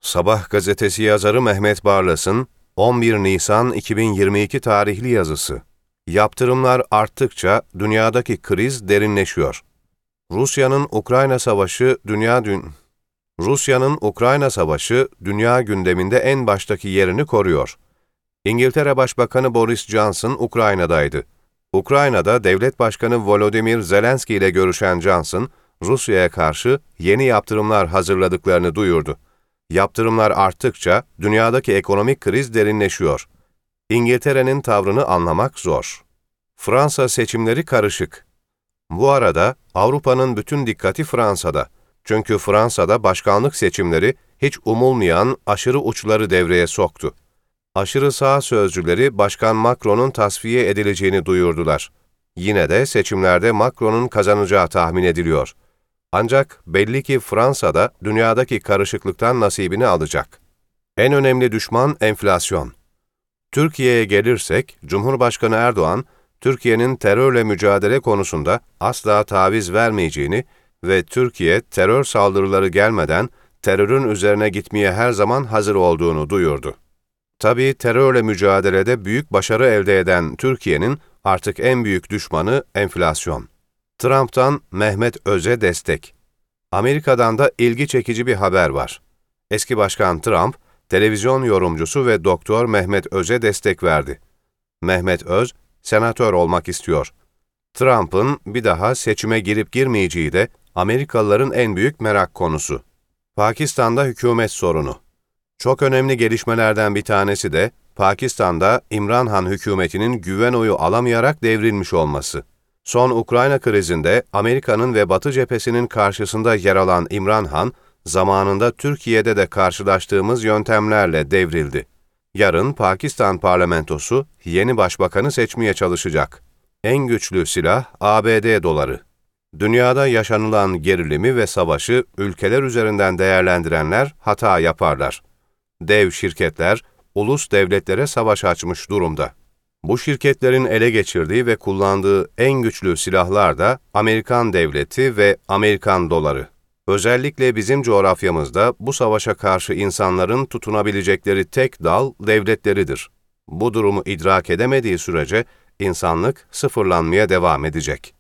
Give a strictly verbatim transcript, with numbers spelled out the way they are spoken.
Sabah gazetesi yazarı Mehmet Barlas'ın on bir Nisan iki bin yirmi iki tarihli yazısı. Yaptırımlar arttıkça dünyadaki kriz derinleşiyor. Rusya'nın Ukrayna Savaşı dünya dün Rusya'nın Ukrayna Savaşı dünya gündeminde en baştaki yerini koruyor. İngiltere Başbakanı Boris Johnson Ukrayna'daydı. Ukrayna'da Devlet Başkanı Volodymyr Zelenski ile görüşen Johnson, Rusya'ya karşı yeni yaptırımlar hazırladıklarını duyurdu. Yaptırımlar arttıkça dünyadaki ekonomik kriz derinleşiyor. İngiltere'nin tavrını anlamak zor. Fransa seçimleri karışık. Bu arada Avrupa'nın bütün dikkati Fransa'da. Çünkü Fransa'da başkanlık seçimleri hiç umulmayan aşırı uçları devreye soktu. Aşırı sağ sözcüleri Başkan Macron'un tasfiye edileceğini duyurdular. Yine de seçimlerde Macron'un kazanacağı tahmin ediliyor. Ancak belli ki Fransa'da dünyadaki karışıklıktan nasibini alacak. En önemli düşman enflasyon. Türkiye'ye gelirsek, Cumhurbaşkanı Erdoğan, Türkiye'nin terörle mücadele konusunda asla taviz vermeyeceğini ve Türkiye terör saldırıları gelmeden terörün üzerine gitmeye her zaman hazır olduğunu duyurdu. Tabii terörle mücadelede büyük başarı elde eden Türkiye'nin artık en büyük düşmanı enflasyon. Trump'tan Mehmet Öz'e destek. Amerika'dan da ilgi çekici bir haber var. Eski Başkan Trump, televizyon yorumcusu ve Doktor Mehmet Öz'e destek verdi. Mehmet Öz, senatör olmak istiyor. Trump'ın bir daha seçime girip girmeyeceği de Amerikalıların en büyük merak konusu. Pakistan'da hükümet sorunu. Çok önemli gelişmelerden bir tanesi de Pakistan'da İmran Han hükümetinin güven oyu alamayarak devrilmiş olması. Son Ukrayna krizinde Amerika'nın ve Batı cephesinin karşısında yer alan İmran Han, zamanında Türkiye'de de karşılaştığımız yöntemlerle devrildi. Yarın Pakistan parlamentosu yeni başbakanı seçmeye çalışacak. En güçlü silah A B D doları. Dünyada yaşanılan gerilimi ve savaşı ülkeler üzerinden değerlendirenler hata yaparlar. Dev şirketler, ulus devletlere savaş açmış durumda. Bu şirketlerin ele geçirdiği ve kullandığı en güçlü silahlar da Amerikan devleti ve Amerikan doları. Özellikle bizim coğrafyamızda bu savaşa karşı insanların tutunabilecekleri tek dal devletleridir. Bu durumu idrak edemediği sürece insanlık sıfırlanmaya devam edecek.